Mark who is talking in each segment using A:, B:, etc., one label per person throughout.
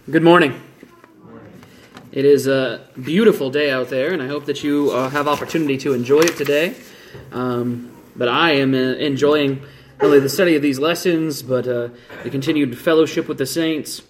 A: Good morning. It is a beautiful day out there, and I hope that you have opportunity to enjoy it today. But I am enjoying not only the study of these lessons, but the continued fellowship with the saints.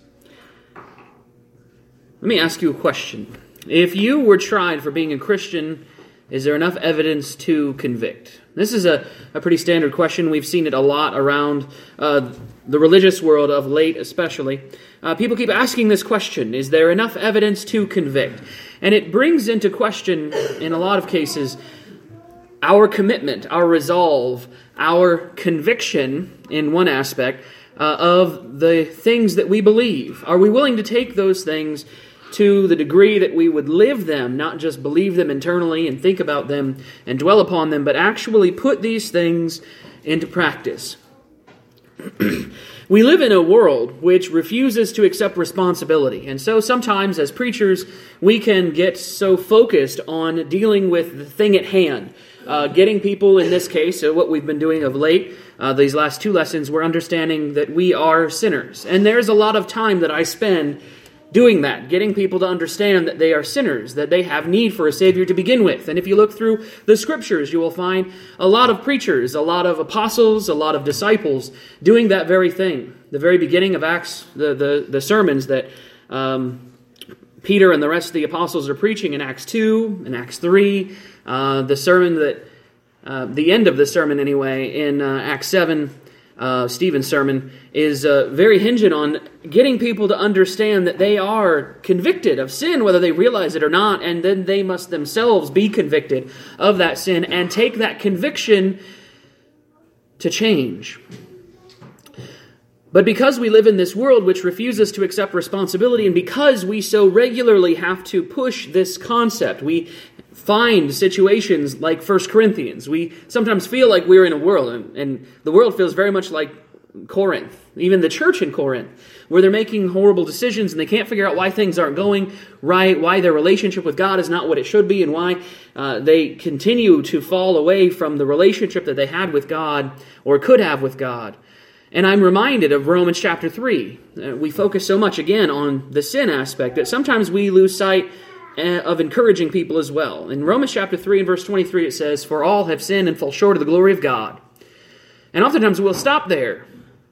A: Let me ask you a question. If you were tried for being a Christian, is there enough evidence to convict? This is a pretty standard question. We've seen it a lot around the religious world of late, especially. People keep asking this question, is there enough evidence to convict? And it brings into question, in a lot of cases, our commitment, our resolve, our conviction, in one aspect, of the things that we believe. Are we willing to take those things to the degree that we would live them, not just believe them internally and think about them and dwell upon them, but actually put these things into practice? We live in a world which refuses to accept responsibility. And so sometimes as preachers, we can get so focused on dealing with the thing at hand. Getting people, in this case, what we've been doing of late, these last two lessons, we're understanding that we are sinners. And there's a lot of time that I spend doing that, getting people to understand that they are sinners, that they have need for a Savior to begin with. And if you look through the Scriptures, you will find a lot of preachers, a lot of apostles, a lot of disciples doing that very thing. The very beginning of Acts, the sermons that Peter and the rest of the apostles are preaching in Acts 2, in Acts 3, the sermon that, the end of the sermon anyway, in Acts 7, Stephen's sermon, is very hinging on getting people to understand that they are convicted of sin, whether they realize it or not, and then they must themselves be convicted of that sin and take that conviction to change. But because we live in this world which refuses to accept responsibility, and because we so regularly have to push this concept, we find situations like 1 Corinthians. We sometimes feel like we're in a world, and the world feels very much like Corinth, even the church in Corinth, where they're making horrible decisions and they can't figure out why things aren't going right, why their relationship with God is not what it should be, and why they continue to fall away from the relationship that they had with God or could have with God. And I'm reminded of Romans chapter 3. We focus so much, again, on the sin aspect that sometimes we lose sight of encouraging people as well. In Romans chapter 3 and verse 23 it says, "For all have sinned and fall short of the glory of God." And oftentimes we'll stop there.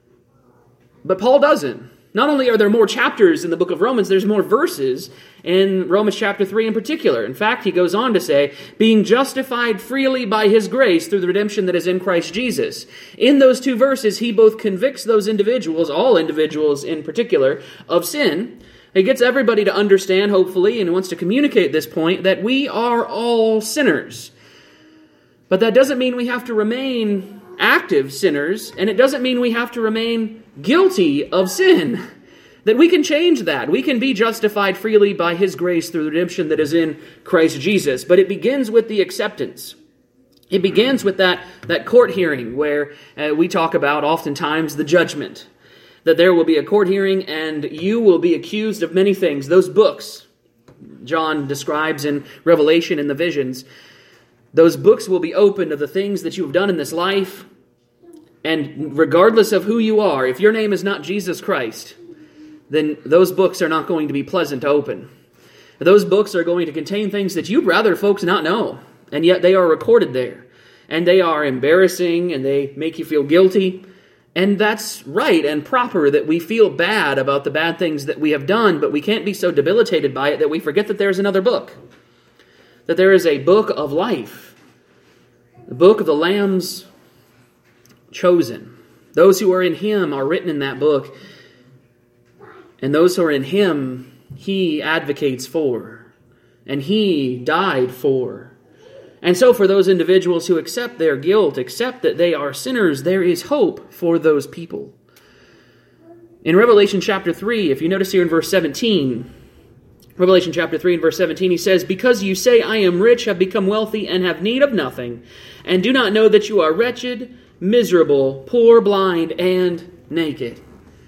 A: But Paul doesn't. Not only are there more chapters in the book of Romans, there's more verses in Romans chapter 3 in particular. In fact, he goes on to say, being justified freely by his grace through the redemption that is in Christ Jesus. In those two verses, he both convicts those individuals, all individuals in particular, of sin. He gets everybody to understand, hopefully, and wants to communicate this point, that we are all sinners. But that doesn't mean we have to remain active sinners, and it doesn't mean we have to remain guilty of sin. That we can change that. We can be justified freely by his grace through the redemption that is in Christ Jesus. But it begins with the acceptance. It begins with that court hearing where we talk about oftentimes the judgment. That there will be a court hearing and you will be accused of many things. Those books John describes in Revelation in the visions, those books will be opened of the things that you have done in this life. And regardless of who you are, if your name is not Jesus Christ, then those books are not going to be pleasant to open. Those books are going to contain things that you'd rather folks not know. And yet they are recorded there. And they are embarrassing and they make you feel guilty. And that's right and proper that we feel bad about the bad things that we have done, but we can't be so debilitated by it that we forget that there's another book. That there is a book of life. The book of the Lamb's chosen. Those who are in him are written in that book. And those who are in him, he advocates for. And he died for. And so for those individuals who accept their guilt, accept that they are sinners, there is hope for those people. In Revelation chapter 3, if you notice here in verse 17, Revelation chapter 3 and verse 17, he says, "Because you say, I am rich, have become wealthy, and have need of nothing, and do not know that you are wretched, miserable, poor, blind, and naked."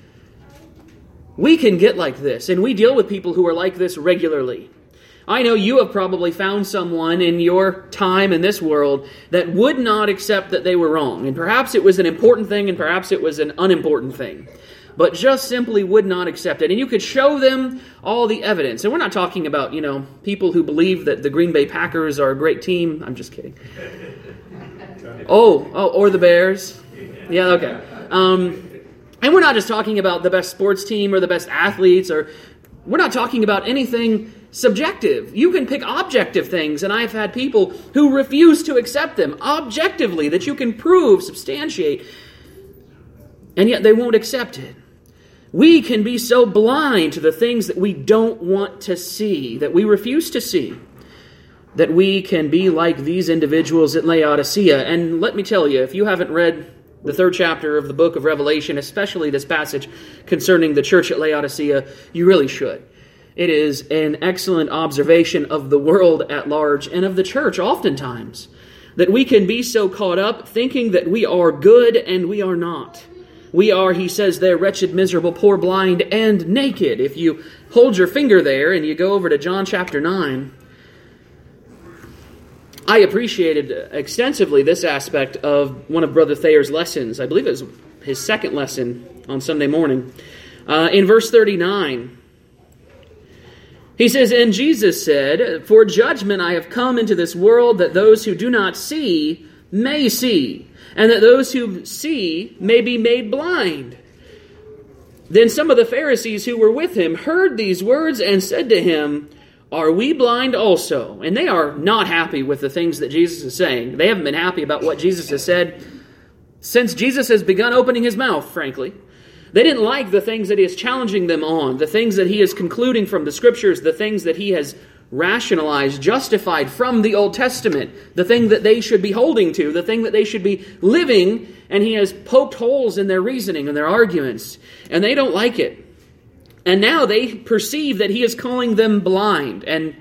A: We can get like this, and we deal with people who are like this regularly. I know you have probably found someone in your time in this world that would not accept that they were wrong. And perhaps it was an important thing, and perhaps it was an unimportant thing. but just simply would not accept it. And you could show them all the evidence. And we're not talking about, people who believe that the Green Bay Packers are a great team. I'm just kidding. Or the Bears. Yeah, okay. And we're not just talking about the best sports team or the best athletes, or we're not talking about anything subjective. You can pick objective things, and I've had people who refuse to accept them objectively, that you can prove, substantiate, and yet they won't accept it. We can be so blind to the things that we don't want to see, that we refuse to see, that we can be like these individuals at Laodicea. And let me tell you, if you haven't read the 3rd chapter of the book of Revelation, especially this passage concerning the church at Laodicea, you really should. It is an excellent observation of the world at large and of the church oftentimes, that we can be so caught up thinking that we are good and we are not. We are, he says there, wretched, miserable, poor, blind, and naked. If you hold your finger there and you go over to John chapter 9, I appreciated extensively this aspect of one of Brother Thayer's lessons. I believe it was his second lesson on Sunday morning. In verse 39, he says, "And Jesus said, For judgment I have come into this world, that those who do not see may see, and that those who see may be made blind. Then some of the Pharisees who were with him heard these words and said to him, Are we blind also?" And they are not happy with the things that Jesus is saying. They haven't been happy about what Jesus has said since Jesus has begun opening his mouth, frankly. They didn't like the things that he is challenging them on, the things that he is concluding from the Scriptures, the things that he has rationalized, justified from the Old Testament, the thing that they should be holding to, the thing that they should be living, and he has poked holes in their reasoning and their arguments, and they don't like it. And now they perceive that he is calling them blind, and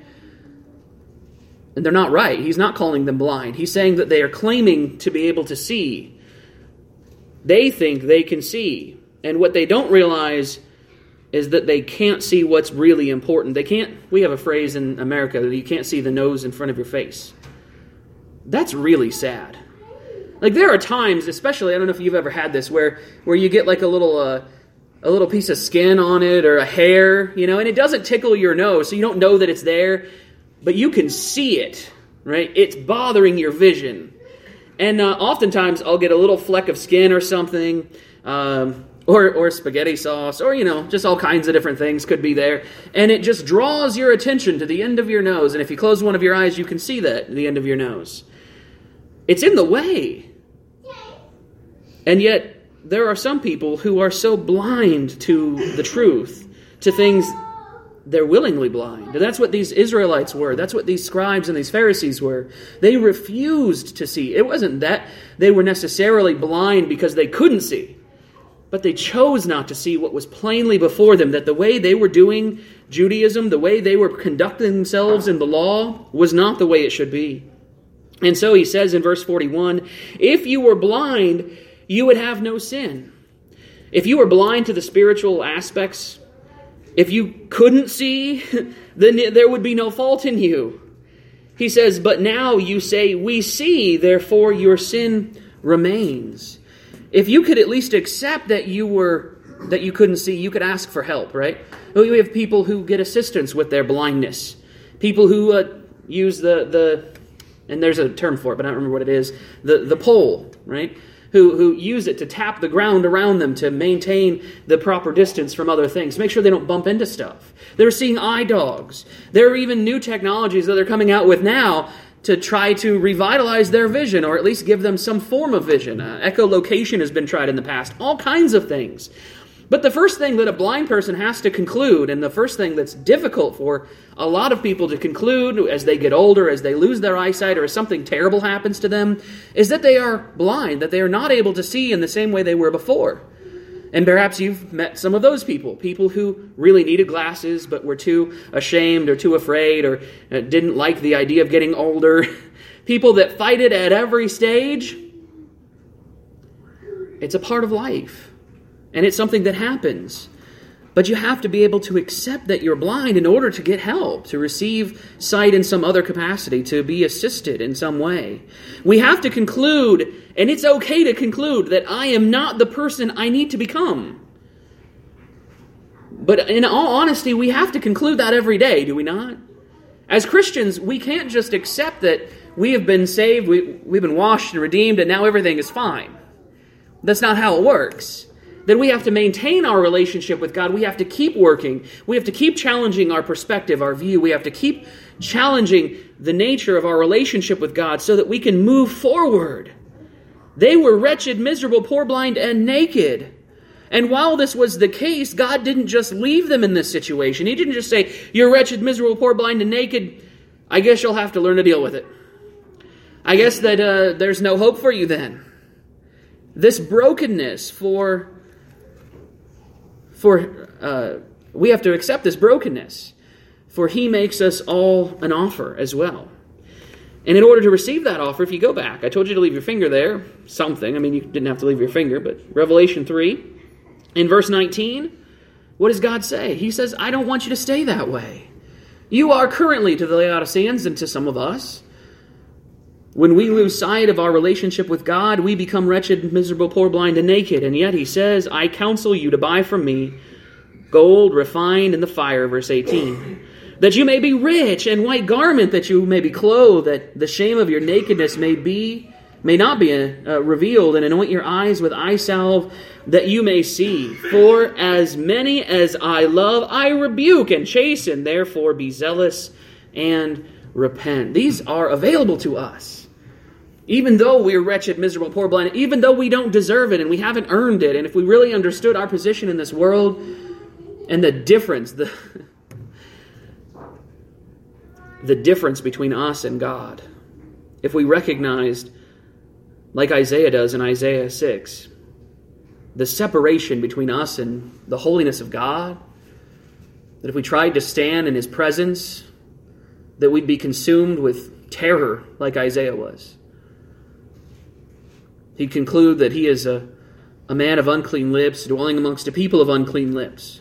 A: they're not right. He's not calling them blind. He's saying that they are claiming to be able to see. They think they can see. And what they don't realize is that they can't see what's really important. We have a phrase in America that you can't see the nose in front of your face. That's really sad. Like, there are times, especially, I don't know if you've ever had this, where you get like a little piece of skin on it or a hair, and it doesn't tickle your nose, so you don't know that it's there, but you can see it, right? It's bothering your vision. And oftentimes I'll get a little fleck of skin or something, or spaghetti sauce, or, just all kinds of different things could be there. And it just draws your attention to the end of your nose. And if you close one of your eyes, you can see that, the end of your nose. It's in the way. And yet, there are some people who are so blind to the truth, to things they're willingly blind. And that's what these Israelites were. That's what these scribes and these Pharisees were. They refused to see. It wasn't that they were necessarily blind because they couldn't see, but they chose not to see what was plainly before them, that the way they were doing Judaism, the way they were conducting themselves in the law, was not the way it should be. And so he says in verse 41, "If you were blind, you would have no sin." If you were blind to the spiritual aspects, if you couldn't see, then there would be no fault in you. He says, "But now you say, we see, therefore your sin remains." If you could at least accept that you couldn't see, you could ask for help, right? We have people who get assistance with their blindness. People who use and there's a term for it, but I don't remember what it is, the pole, right? Who use it to tap the ground around them to maintain the proper distance from other things, make sure they don't bump into stuff. They're seeing eye dogs. There are even new technologies that they're coming out with now to try to revitalize their vision, or at least give them some form of vision. Echolocation has been tried in the past. All kinds of things. But the first thing that a blind person has to conclude, and the first thing that's difficult for a lot of people to conclude as they get older, as they lose their eyesight, or as something terrible happens to them, is that they are blind, that they are not able to see in the same way they were before. And perhaps you've met some of those people who really needed glasses but were too ashamed or too afraid or didn't like the idea of getting older. People that fight it at every stage. It's a part of life. And it's something that happens. But you have to be able to accept that you're blind in order to get help, to receive sight in some other capacity, to be assisted in some way. We have to conclude, and it's okay to conclude, that I am not the person I need to become. But in all honesty, we have to conclude that every day, do we not? As Christians, we can't just accept that we have been saved, we've been washed and redeemed, and now everything is fine. That's not how it works. Then we have to maintain our relationship with God. We have to keep working. We have to keep challenging our perspective, our view. We have to keep challenging the nature of our relationship with God so that we can move forward. They were wretched, miserable, poor, blind, and naked. And while this was the case, God didn't just leave them in this situation. He didn't just say, "You're wretched, miserable, poor, blind, and naked. I guess you'll have to learn to deal with it. I guess that there's no hope for you then." This brokenness we have to accept this brokenness, for He makes us all an offer as well. And in order to receive that offer, if you go back, I told you to leave your finger there, something. I mean, you didn't have to leave your finger, but Revelation 3, in verse 19, what does God say? He says, "I don't want you to stay that way." You are currently, to the Laodiceans and to some of us, when we lose sight of our relationship with God, we become wretched, miserable, poor, blind, and naked. And yet He says, "I counsel you to buy from me gold refined in the fire," verse 18, "that you may be rich, and white garment that you may be clothed, that the shame of your nakedness may not be revealed, and anoint your eyes with eye salve, that you may see. For as many as I love, I rebuke and chasten. Therefore be zealous and repent." These are available to us. Even though we're wretched, miserable, poor, blind, even though we don't deserve it and we haven't earned it, and if we really understood our position in this world and the difference, the difference between us and God, if we recognized, like Isaiah does in Isaiah 6, the separation between us and the holiness of God, that if we tried to stand in His presence, that we'd be consumed with terror like Isaiah was. He'd conclude that he is a man of unclean lips, dwelling amongst a people of unclean lips.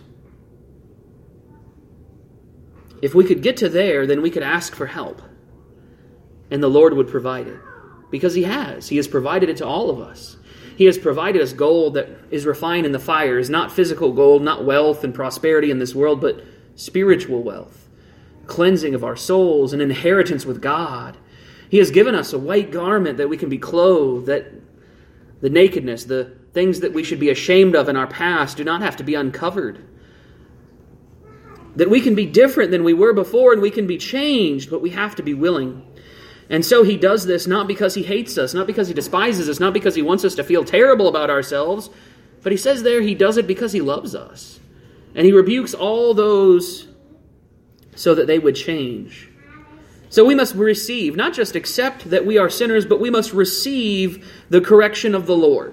A: If we could get to there, then we could ask for help, and the Lord would provide it. Because He has. He has provided it to all of us. He has provided us gold that is refined in the fire, is not physical gold, not wealth and prosperity in this world, but spiritual wealth, cleansing of our souls, an inheritance with God. He has given us a white garment that we can be clothed, that the nakedness, the things that we should be ashamed of in our past do not have to be uncovered. That we can be different than we were before and we can be changed, but we have to be willing. And so He does this not because He hates us, not because He despises us, not because He wants us to feel terrible about ourselves, but He says there He does it because He loves us. And He rebukes all those so that they would change. So we must receive, not just accept that we are sinners, but we must receive the correction of the Lord.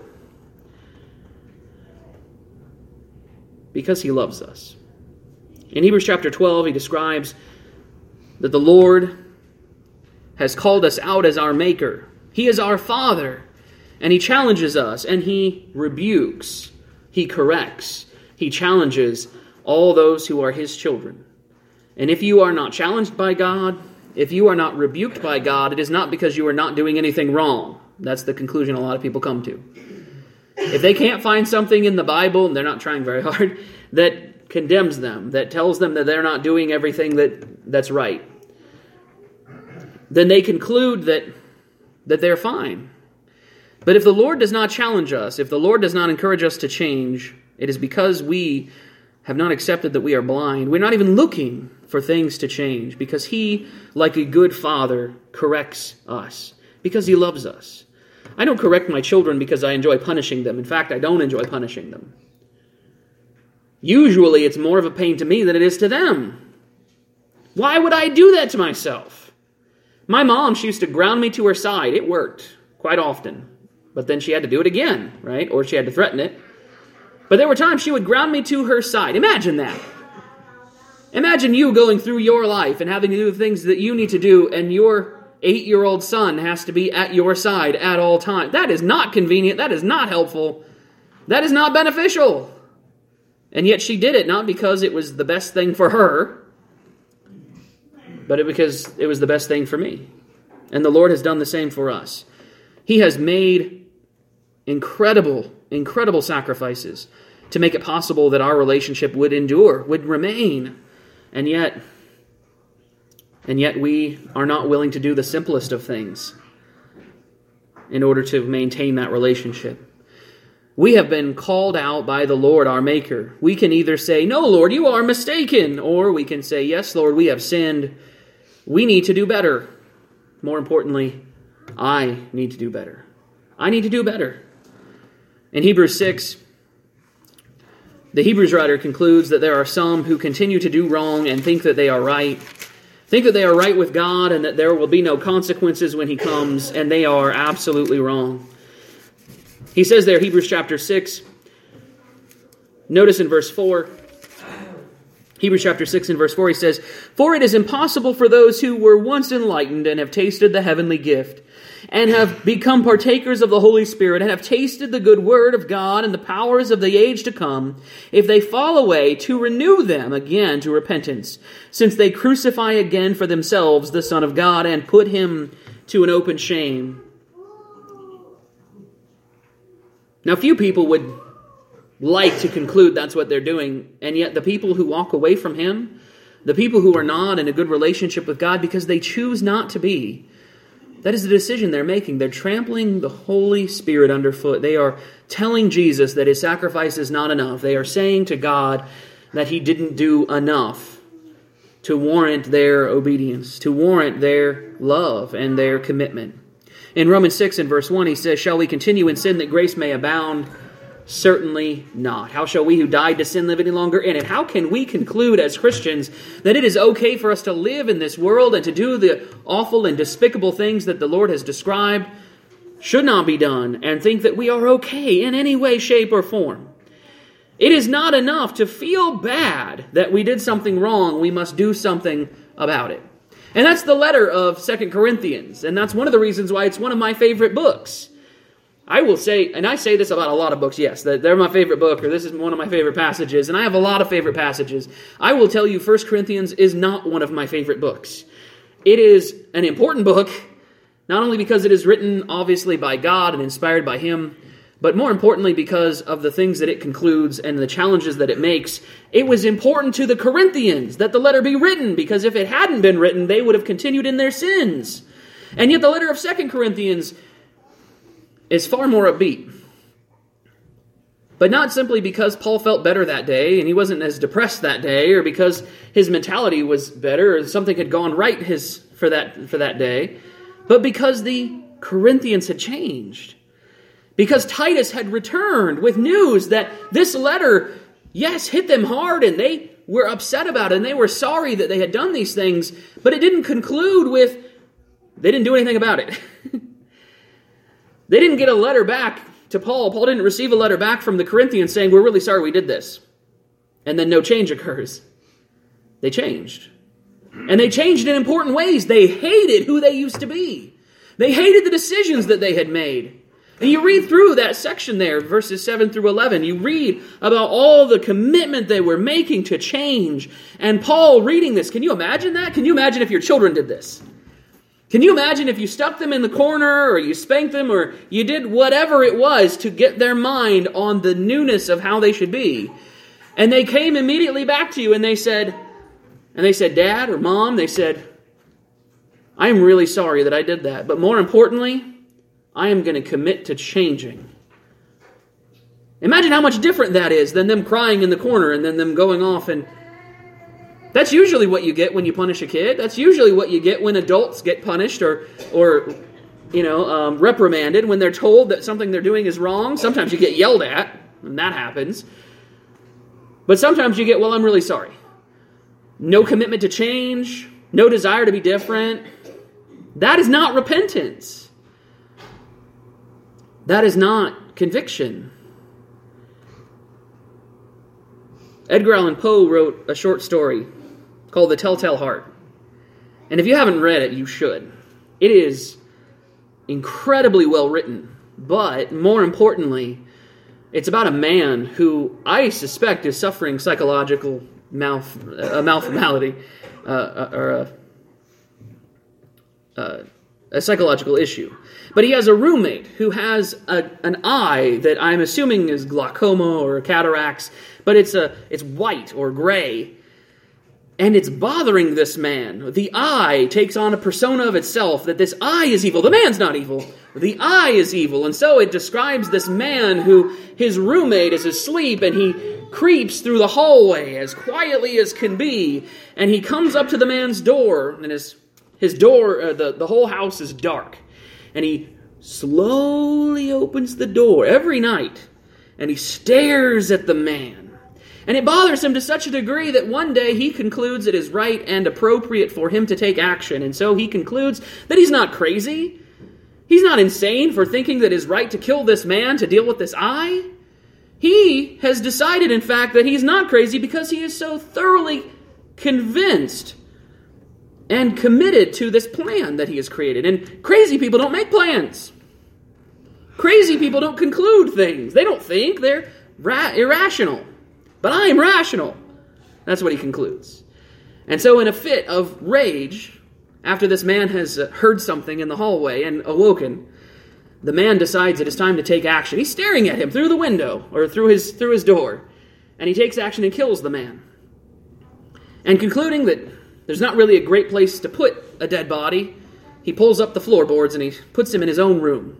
A: Because He loves us. In Hebrews chapter 12, he describes that the Lord has called us out as our Maker. He is our Father, and He challenges us, and He rebukes, He corrects, He challenges all those who are His children. And if you are not challenged by God, if you are not rebuked by God, it is not because you are not doing anything wrong. That's the conclusion a lot of people come to. If they can't find something in the Bible, and they're not trying very hard, that condemns them, that tells them that they're not doing everything that's right, then they conclude that they're fine. But if the Lord does not challenge us, if the Lord does not encourage us to change, it is because we have not accepted that we are blind. We're not even looking for things to change, because He, like a good father, corrects us, because He loves us. I don't correct my children because I enjoy punishing them. In fact, I don't enjoy punishing them. Usually it's more of a pain to me than it is to them. Why would I do that to myself? My mom, she used to ground me to her side. It worked quite often. But then she had to do it again, right? Or she had to threaten it. But there were times she would ground me to her side. Imagine that. Imagine you going through your life and having to do the things that you need to do, and your 8-year-old son has to be at your side at all times. That is not convenient. That is not helpful. That is not beneficial. And yet she did it not because it was the best thing for her, but because it was the best thing for me. And the Lord has done the same for us. He has made incredible, incredible sacrifices. to make it possible that our relationship would endure, would remain. And yet we are not willing to do the simplest of things in order to maintain that relationship. We have been called out by the Lord, our Maker. We can either say, "No, Lord, you are mistaken," or we can say, "Yes, Lord, we have sinned. We need to do better." More importantly, I need to do better. I need to do better. In Hebrews 6, the Hebrews writer concludes that there are some who continue to do wrong and think that they are right. Think that they are right with God and that there will be no consequences when He comes, and they are absolutely wrong. He says there, Hebrews chapter 6, notice in verse 4, Hebrews chapter 6 and verse 4, he says, "For it is impossible for those who were once enlightened and have tasted the heavenly gift, and have become partakers of the Holy Spirit, and have tasted the good word of God and the powers of the age to come, if they fall away, to renew them again to repentance, since they crucify again for themselves the Son of God, and put Him to an open shame." Now, few people would like to conclude that's what they're doing, and yet the people who walk away from Him, the people who are not in a good relationship with God because they choose not to be, that is the decision they're making. They're trampling the Holy Spirit underfoot. They are telling Jesus that His sacrifice is not enough. They are saying to God that He didn't do enough to warrant their obedience, to warrant their love and their commitment. In Romans 6 and verse 1, he says, "Shall we continue in sin that grace may abound? Certainly not. How shall we who died to sin live any longer in it?" How can we conclude as Christians that it is okay for us to live in this world and to do the awful and despicable things that the Lord has described should not be done, and think that we are okay in any way, shape, or form? It is not enough to feel bad that we did something wrong. We must do something about it. And that's the letter of 2 Corinthians. And that's one of the reasons why it's one of my favorite books. I will say, and I say this about a lot of books, yes, that they're my favorite book, or this is one of my favorite passages, and I have a lot of favorite passages. I will tell you 1 Corinthians is not one of my favorite books. It is an important book, not only because it is written, obviously, by God and inspired by Him, but more importantly because of the things that it concludes and the challenges that it makes. It was important to the Corinthians that the letter be written, because if it hadn't been written, they would have continued in their sins. And yet the letter of 2 Corinthians is far more upbeat. But not simply because Paul felt better that day and he wasn't as depressed that day, or because his mentality was better or something had gone right for that day, but because the Corinthians had changed. Because Titus had returned with news that this letter, yes, hit them hard, and they were upset about it, and they were sorry that they had done these things, but it didn't conclude with, they didn't do anything about it. They didn't get a letter back to Paul. Paul didn't receive a letter back from the Corinthians saying, "We're really sorry we did this." And then no change occurs. They changed. And they changed in important ways. They hated who they used to be. They hated the decisions that they had made. And you read through that section there, verses 7 through 11. You read about all the commitment they were making to change. And Paul reading this, can you imagine that? Can you imagine if your children did this? Can you imagine if you stuck them in the corner, or you spanked them, or you did whatever it was to get their mind on the newness of how they should be? And they came immediately back to you and they said, "Dad," or "Mom," they said, "I am really sorry that I did that. But more importantly, I am going to commit to changing." Imagine how much different that is than them crying in the corner and then them going off. And that's usually what you get when you punish a kid. That's usually what you get when adults get punished or reprimanded, when they're told that something they're doing is wrong. Sometimes you get yelled at, and that happens. But sometimes you get, "Well, I'm really sorry." No commitment to change, no desire to be different. That is not repentance. That is not conviction. Edgar Allan Poe wrote a short story called The Telltale Heart. And if you haven't read it, you should. It is incredibly well written, but more importantly, it's about a man who I suspect is suffering psychological malformality, a psychological issue. But he has a roommate who has an eye that I'm assuming is glaucoma or cataracts, but it's white or gray. And it's bothering this man. The eye takes on a persona of itself that this eye is evil. The man's not evil. The eye is evil. And so it describes this man who his roommate is asleep and he creeps through the hallway as quietly as can be. And he comes up to the man's door and his door, the whole house is dark. And he slowly opens the door every night and he stares at the man. And it bothers him to such a degree that one day he concludes it is right and appropriate for him to take action. And so he concludes that he's not crazy. He's not insane for thinking that it is right to kill this man to deal with this eye. He has decided, in fact, that he's not crazy because he is so thoroughly convinced and committed to this plan that he has created. And crazy people don't make plans. Crazy people don't conclude things. They don't think. They're irrational. But I am rational. That's what he concludes. And so in a fit of rage, after this man has heard something in the hallway and awoken, the man decides it is time to take action. He's staring at him through the window or through his door. And he takes action and kills the man. And concluding that there's not really a great place to put a dead body, he pulls up the floorboards and he puts him in his own room.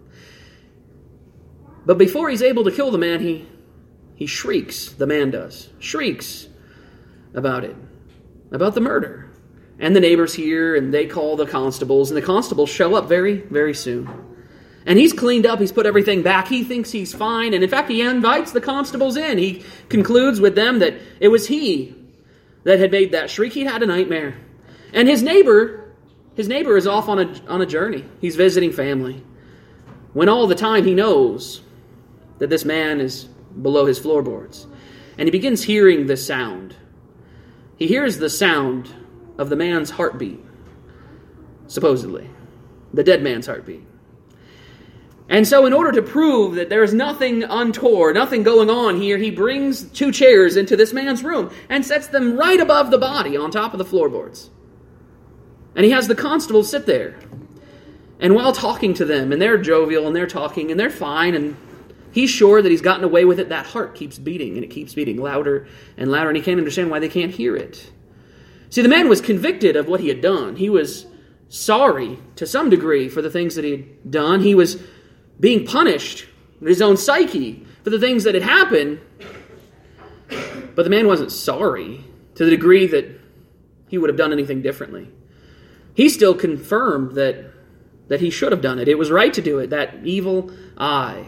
A: But before he's able to kill the man, he shrieks, the man does, shrieks about it, about the murder. And the neighbors hear, and they call the constables, and the constables show up very, very soon. And he's cleaned up, he's put everything back, he thinks he's fine, and in fact he invites the constables in. He concludes with them that it was he that had made that shriek. He'd had a nightmare. And his neighbor is off on a journey. He's visiting family. When all the time he knows that this man is below his floorboards. And he begins hearing the sound. He hears the sound of the man's heartbeat, supposedly. The dead man's heartbeat. And so in order to prove that there is nothing untoward, nothing going on here, he brings 2 chairs into this man's room and sets them right above the body on top of the floorboards. And he has the constables sit there. And while talking to them, and they're jovial and they're talking and they're fine, and he's sure that he's gotten away with it, that heart keeps beating, and it keeps beating louder and louder, and he can't understand why they can't hear it. See, the man was convicted of what he had done. He was sorry, to some degree, for the things that he had done. He was being punished in his own psyche for the things that had happened. But the man wasn't sorry to the degree that he would have done anything differently. He still confirmed that he should have done it. It was right to do it, that evil eye.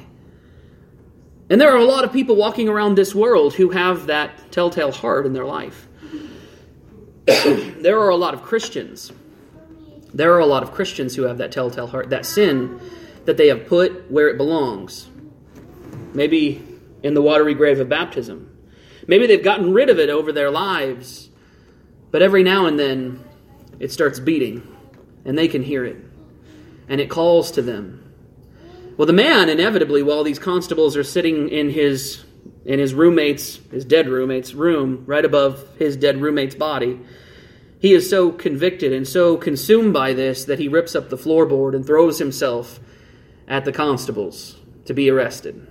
A: And there are a lot of people walking around this world who have that telltale heart in their life. There are a lot of Christians. There are a lot of Christians who have that telltale heart, that sin that they have put where it belongs. Maybe in the watery grave of baptism. Maybe they've gotten rid of it over their lives. But every now and then it starts beating, and they can hear it. And it calls to them. Well, the man, inevitably, while these constables are sitting in his roommate's, his dead roommate's room, right above his dead roommate's body, he is so convicted and so consumed by this that he rips up the floorboard and throws himself at the constables to be arrested.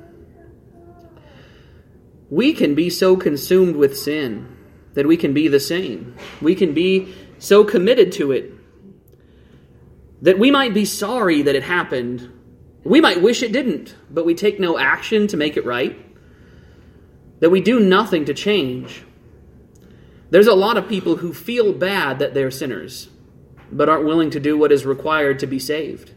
A: We can be so consumed with sin that we can be the same. We can be so committed to it that we might be sorry that it happened. We might wish it didn't, but we take no action to make it right. That we do nothing to change. There's a lot of people who feel bad that they're sinners, but aren't willing to do what is required to be saved.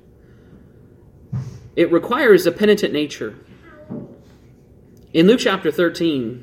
A: It requires a penitent nature. In Luke chapter 13,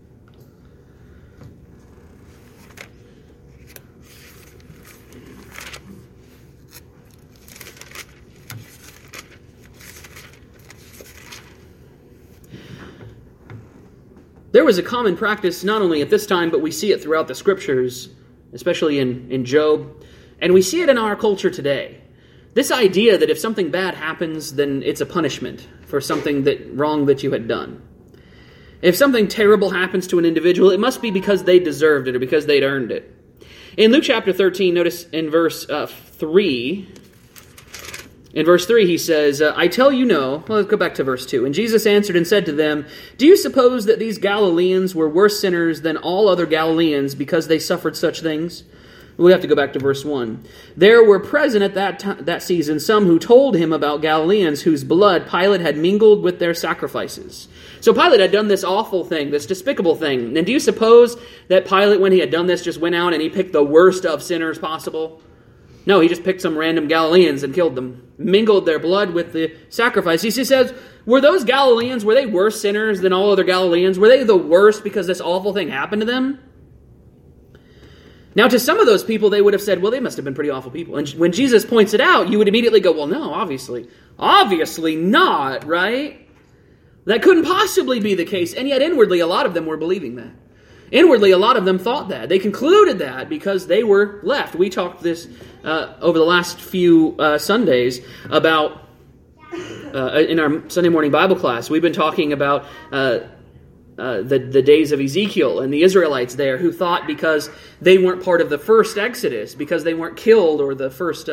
A: there was a common practice, not only at this time, but we see it throughout the Scriptures, especially in Job, and we see it in our culture today. This idea that if something bad happens, then it's a punishment for something wrong that you had done. If something terrible happens to an individual, it must be because they deserved it or because they'd earned it. In Luke chapter 13, notice in verse 3, In verse 3, he says, I tell you no. Well, let's go back to verse 2. And Jesus answered and said to them, do you suppose that these Galileans were worse sinners than all other Galileans because they suffered such things? We have to go back to verse 1. There were present at that season some who told him about Galileans whose blood Pilate had mingled with their sacrifices. So Pilate had done this awful thing, this despicable thing. And do you suppose that Pilate, when he had done this, just went out and he picked the worst of sinners possible? No, he just picked some random Galileans and killed them, mingled their blood with the sacrifice. He says, were those Galileans, were they worse sinners than all other Galileans? Were they the worst because this awful thing happened to them? Now, to some of those people, they would have said, well, they must have been pretty awful people. And when Jesus points it out, you would immediately go, well, no, obviously. Obviously not, right? That couldn't possibly be the case. And yet, inwardly, a lot of them were believing that. Inwardly, a lot of them thought that. They concluded that because they were left. We talked this over the last few Sundays about, in our Sunday morning Bible class, we've been talking about the days of Ezekiel and the Israelites there who thought because they weren't part of the first Exodus, because they weren't killed or the first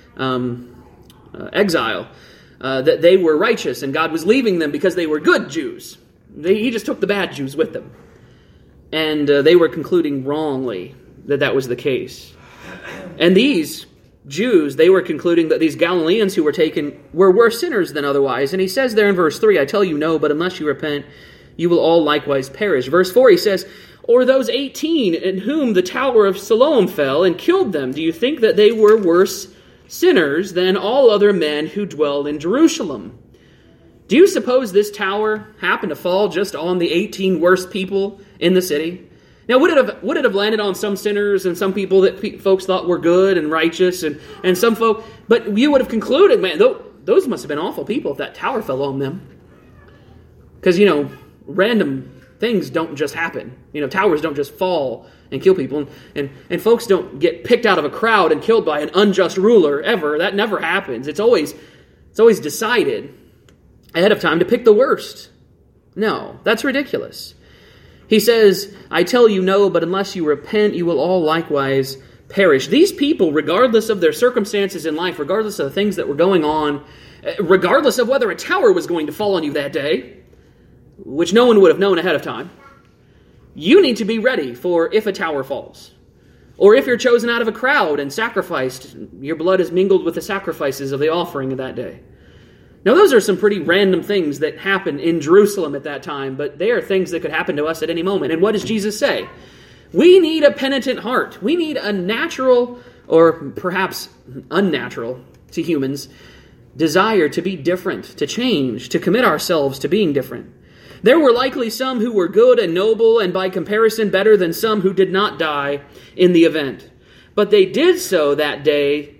A: exile, that they were righteous and God was leaving them because they were good Jews. He just took the bad Jews with them. And they were concluding wrongly that that was the case. And these Jews, they were concluding that these Galileans who were taken were worse sinners than otherwise. And he says there in verse 3, I tell you no, but unless you repent, you will all likewise perish. Verse 4, he says, or those 18 in whom the tower of Siloam fell and killed them, do you think that they were worse sinners than all other men who dwelled in Jerusalem? Do you suppose this tower happened to fall just on the 18 worst people in the city? Now, would it have landed on some sinners and some people that folks thought were good and righteous and some folk? But you would have concluded, man, those must have been awful people if that tower fell on them. Because, random things don't just happen. Towers don't just fall and kill people. And folks don't get picked out of a crowd and killed by an unjust ruler ever. That never happens. It's always decided ahead of time to pick the worst. No, that's ridiculous. He says, I tell you no, but unless you repent, you will all likewise perish. These people, regardless of their circumstances in life, regardless of the things that were going on, regardless of whether a tower was going to fall on you that day, which no one would have known ahead of time, you need to be ready for if a tower falls. Or if you're chosen out of a crowd and sacrificed, your blood is mingled with the sacrifices of the offering of that day. Now, those are some pretty random things that happened in Jerusalem at that time, but they are things that could happen to us at any moment. And what does Jesus say? We need a penitent heart. We need a natural, or perhaps unnatural to humans, desire to be different, to change, to commit ourselves to being different. There were likely some who were good and noble, and by comparison better than some who did not die in the event. But they did so that day.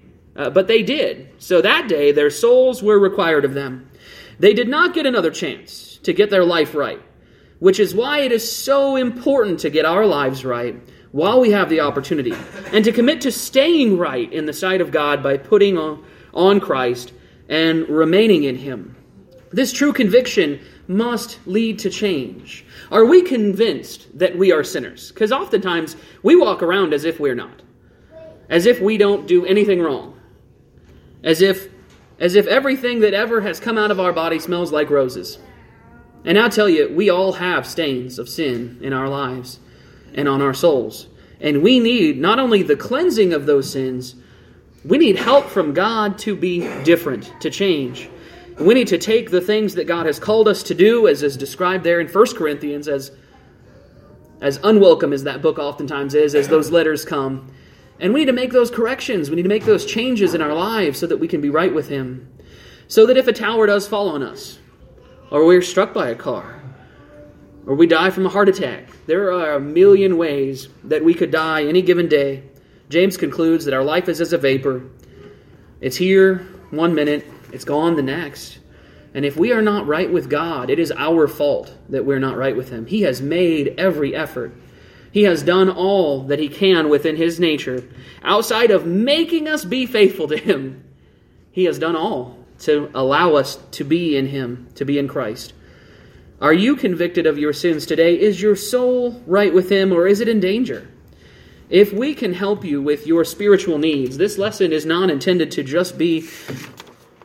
A: So that day, their souls were required of them. They did not get another chance to get their life right, which is why it is so important to get our lives right while we have the opportunity, and to commit to staying right in the sight of God by putting on Christ and remaining in Him. This true conviction must lead to change. Are we convinced that we are sinners? Because oftentimes we walk around as if we're not, as if we don't do anything wrong. As if everything that ever has come out of our body smells like roses. And I'll tell you, we all have stains of sin in our lives and on our souls. And we need not only the cleansing of those sins, we need help from God to be different, to change. We need to take the things that God has called us to do, as is described there in 1 Corinthians, as unwelcome as that book oftentimes is, as those letters come. And we need to make those corrections. We need to make those changes in our lives so that we can be right with Him. So that if a tower does fall on us, or we're struck by a car, or we die from a heart attack, there are a million ways that we could die any given day. James concludes that our life is as a vapor. It's here 1 minute, it's gone the next. And if we are not right with God, it is our fault that we're not right with Him. He has made every effort. He has done all that He can within His nature. Outside of making us be faithful to Him, He has done all to allow us to be in Him, to be in Christ. Are you convicted of your sins today? Is your soul right with Him, or is it in danger? If we can help you with your spiritual needs, this lesson is not intended to just be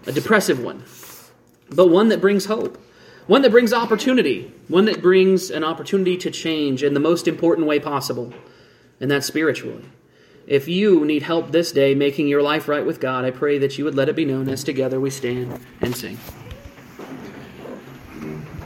A: a depressive one, but one that brings hope, one that brings opportunity, one that brings an opportunity to change in the most important way possible, and that's spiritually. If you need help this day making your life right with God, I pray that you would let it be known as together we stand and sing.